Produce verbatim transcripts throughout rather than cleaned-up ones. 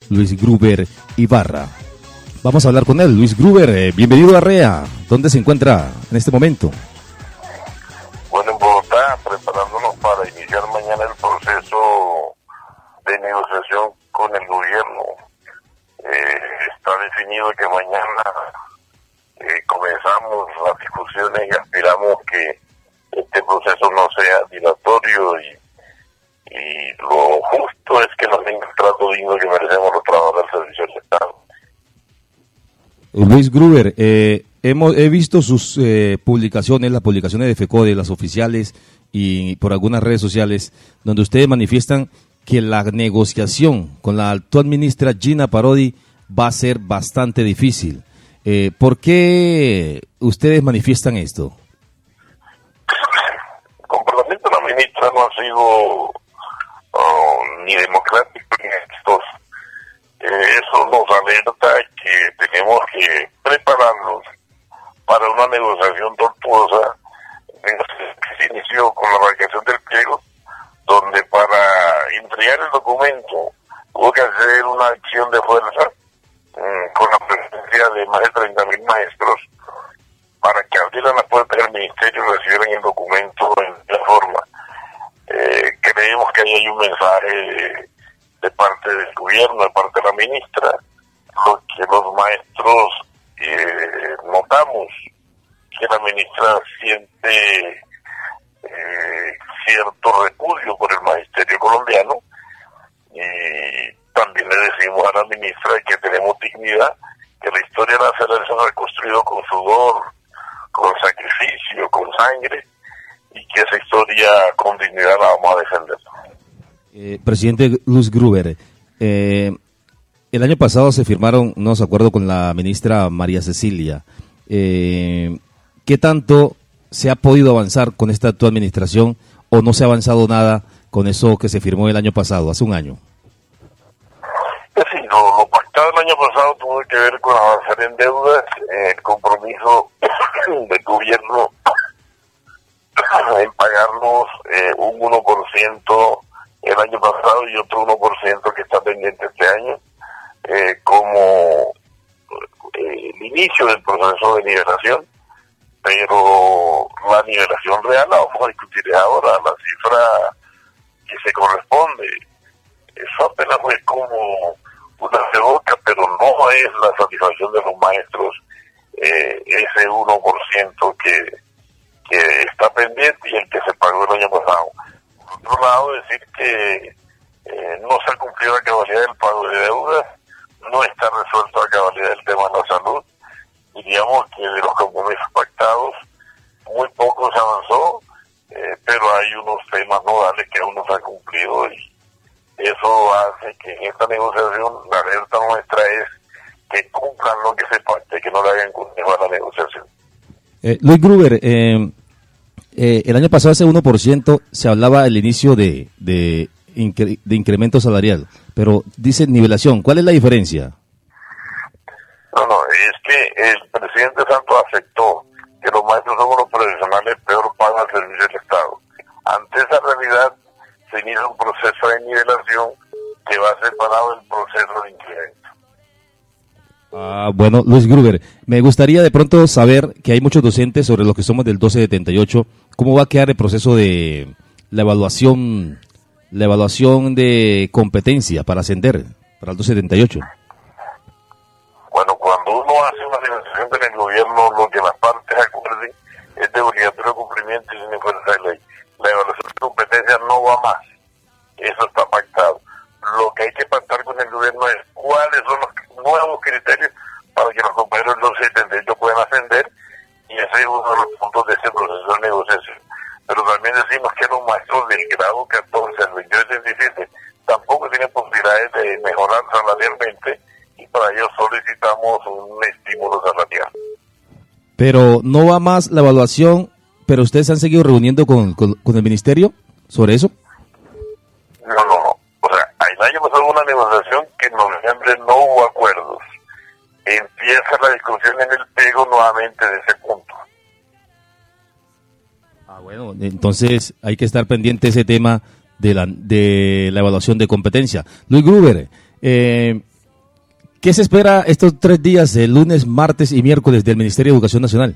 Luis Gruber Ibarra. Vamos a hablar con él. Luis Gruber, eh, bienvenido a REA. ¿Dónde se encuentra en este momento? Bueno, en Bogotá, preparándonos para iniciar mañana el proceso de negociación con el gobierno. Eh, está definido que mañana eh, comenzamos las discusiones y aspiramos que este proceso no sea dilatorio y, y lo justo es que nos den el trato digno que merecemos los trabajadores del servicio del Estado. Luis Gruber, eh, hemos, he visto sus eh, publicaciones, las publicaciones de FECODE, las oficiales y por algunas redes sociales, donde ustedes manifiestan que la negociación con la actual ministra Gina Parodi va a ser bastante difícil. Eh, ¿Por qué ustedes manifiestan esto? El comportamiento de la ministra no ha sido oh, ni democrático ni exitoso. Eh, eso nos alerta que tenemos que prepararnos para una negociación tortuosa que se inició con la radicación del pliego, donde para entregar el documento hubo que hacer una acción de fuerza mmm, con la presencia de más de treinta mil maestros para que abrieran las puertas del ministerio y recibieran el documento en la forma. Eh, creemos que ahí hay un mensaje de, de parte del gobierno, de parte de la ministra, lo que los maestros eh, notamos que la ministra siente eh, cierto repudio por el magisterio colombiano, y también le decimos a la ministra que tenemos dignidad, que la historia de la selección se ha construido con sudor, con sacrificio, con sangre, y que esa historia con dignidad la vamos a defender. Eh, presidente Luis Gruber, eh, el año pasado se firmaron unos acuerdos con la ministra María Cecilia. Eh, ¿Qué tanto se ha podido avanzar con esta actual administración o no se ha avanzado nada con eso que se firmó el año pasado, hace un año? Pues sí, lo, lo pactado el año pasado tuvo que ver con avanzar en deudas, eh, el compromiso del gobierno en pagarnos eh, un uno por ciento el año pasado y otro uno por ciento que está pendiente este año, eh, como eh, el inicio del proceso de nivelación, pero la nivelación real la vamos a discutir ahora, la cifra que se corresponde. Eso apenas fue como una de boca, pero no es la satisfacción de los maestros, eh, ese uno por ciento que, que está pendiente y el que se pagó el año pasado. Por otro lado, decir que eh, no se ha cumplido la cabalidad del pago de deudas, no está resuelto la cabalidad del tema de la salud. Diríamos que de los compromisos pactados muy poco se avanzó, eh, pero hay unos temas nodales que aún no se han cumplido, y eso hace que en esta negociación la alerta nuestra es que cumplan lo que se pacte, que no le hagan continuar la negociación. Eh, Luis Gruber, eh, eh, el año pasado ese uno por ciento se hablaba del inicio de, de, incre, de incremento salarial, pero dice nivelación. ¿Cuál es la diferencia? No, no, es que el presidente Santos aceptó que los maestros somos los profesionales peor pagan al servicio del Estado. Ante esa realidad se inicia un proceso de nivelación que va separado del proceso de incremento. Ah, bueno, Luis Gruber, me gustaría de pronto saber que hay muchos docentes sobre los que somos del doce setenta y ocho. ¿Cómo va a quedar el proceso de la evaluación, la evaluación de competencia para ascender para el doce setenta y ocho? Bueno, cuando uno hace una negociación con el gobierno, lo que las partes acuerden es de obligatorio cumplimiento y sin fuerza de ley. La evaluación de competencia no va más. Eso está pactado. Lo que hay que pactar con el gobierno es cuáles son los nuevos criterios para que los compañeros del doce setenta y ocho puedan ascender, y ese es uno de los puntos de ese proceso de negociación. Pero también decimos que los maestros del grado catorce al veintiocho setenta y siete tampoco tienen posibilidades de mejorar salarialmente, y para ello solicitamos un estímulo salarial. Pero no va más la evaluación, pero ustedes se han seguido reuniendo con, con, con el ministerio sobre eso. No, no, no. O sea, el año pasado hubo una negociación que en noviembre no hubo acuerdos. Empieza la discusión en el pliego nuevamente de ese punto. Ah, bueno, entonces hay que estar pendiente de ese tema de la, de la evaluación de competencia. Luis Gruber, eh, ¿Qué se espera estos tres días, el lunes, martes y miércoles, del Ministerio de Educación Nacional?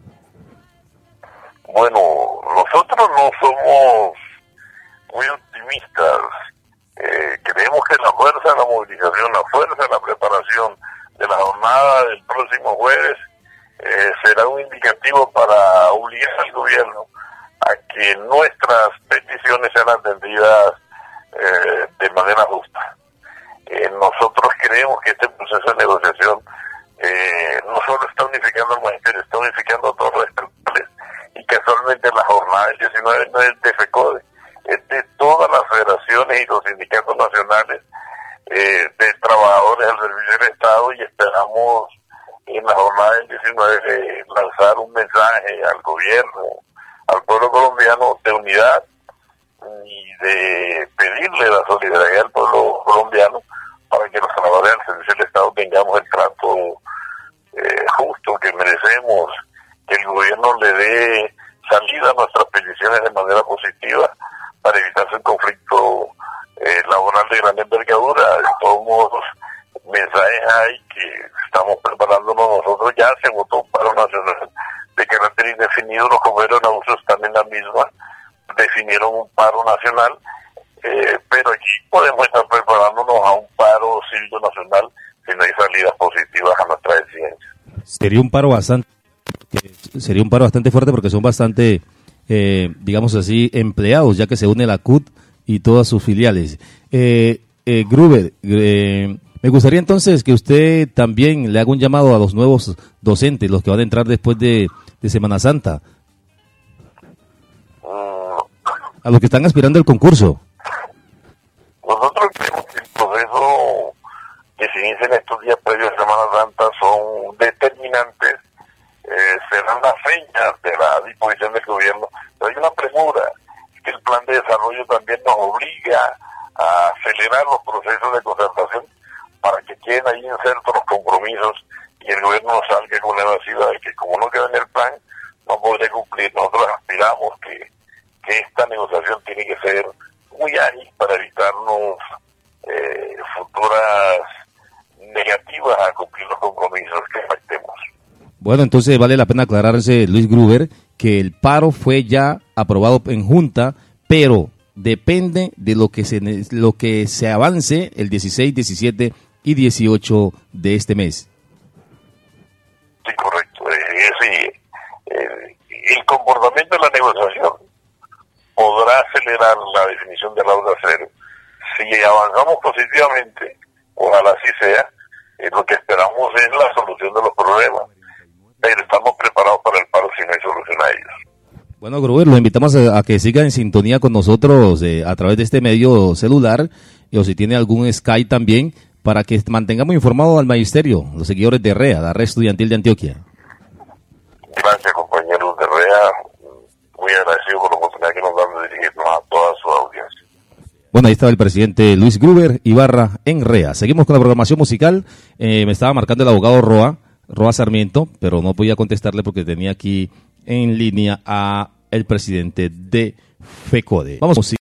Bueno, nosotros no somos muy optimistas. Eh, creemos que la fuerza de la movilización, la fuerza de la preparación de la jornada del próximo jueves eh, será un indicativo para obligar al gobierno a que nuestras peticiones sean atendidas eh, de manera justa. Eh, nosotros creemos que este proceso de negociación eh, no solo está unificando al magisterio, está unificando a todos los estatales, y casualmente la jornada del diecinueve no es de FECODE, es de todas las federaciones y los sindicatos nacionales eh, de trabajadores al servicio del Estado, y esperamos en la jornada del diecinueve lanzar un mensaje al gobierno, al pueblo colombiano, de unidad y de pedirle la solidaridad al pueblo colombiano para que los trabajadores al servicio del Estado tengamos el trato eh, justo que merecemos, que el gobierno le dé salida a nuestras peticiones de manera positiva para evitarse un conflicto eh, laboral de gran envergadura. De todos modos, mensajes hay que estamos preparándonos nosotros. Ya se votó un paro nacional de carácter indefinido, los comuneros en abuso están en la misma, definieron un paro nacional, eh, pero aquí podemos estar preparándonos a un paro cívico nacional si no hay salidas positivas a nuestra exigencia. Sería un paro bastante, sería un paro bastante fuerte porque son bastante, eh, digamos así, empleados, ya que se une la C U T y todas sus filiales. Eh, eh, Gruber, eh, me gustaría entonces que usted también le haga un llamado a los nuevos docentes, los que van a entrar después de, de Semana Santa, a los que están aspirando al concurso. Nosotros creemos que el proceso que se inicia en estos días previos a Semana Santa son determinantes, eh, serán las señas de la disposición del gobierno, pero hay una premura, que el plan de desarrollo también nos obliga a acelerar los procesos de concertación para que queden ahí insertos los compromisos y el gobierno no salga con la evasiva de que como no queda en el plan, no podría cumplir. Nosotros aspiramos que, que esta negociación tiene que ser muy ágil para evitarnos eh, futuras negativas a cumplir los compromisos que pactemos. Bueno, entonces vale la pena aclararse, Luis Gruber, que el paro fue ya aprobado en Junta, pero depende de lo que se lo que se avance el dieciséis, diecisiete y dieciocho de este mes. Sí, correcto. Eh, sí, eh, el comportamiento de la negociación podrá acelerar la definición de la hora cero. Si avanzamos positivamente, ojalá así sea, eh, lo que esperamos es la solución de los problemas, pero estamos preparados para el paro si no hay solución a ellos. Bueno, Gruber, los invitamos a, a que siga en sintonía con nosotros eh, a través de este medio celular, y, o si tiene algún Skype también, para que mantengamos informado al magisterio, los seguidores de REA, la Red Estudiantil de Antioquia. Gracias, compañeros de REA, muy agradecido por la oportunidad que nos dan de dirigirnos a toda su audiencia. Bueno, ahí estaba el presidente Luis Gruber Ibarra en REA. Seguimos con la programación musical. Eh, me estaba marcando el abogado Roa, Roa Sarmiento, pero no podía contestarle porque tenía aquí en línea a el presidente de FECODE. Vamos.